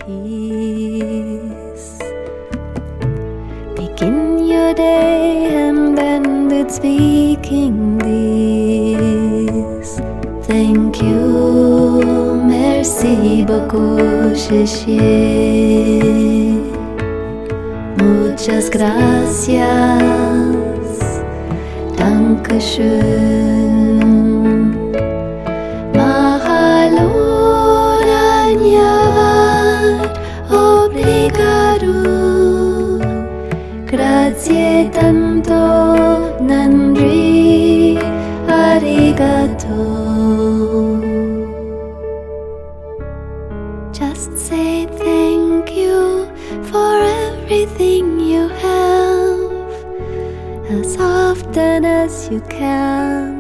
peace. Begin your day and end it speaking these. Thank you, merci beaucoup, chérie. Muchas gracias, Dankeschön. Mahalo Dhanyavad, obrigado. Grazie tanto, nandri, arigato. Just say thank you for everything you have as often as you can.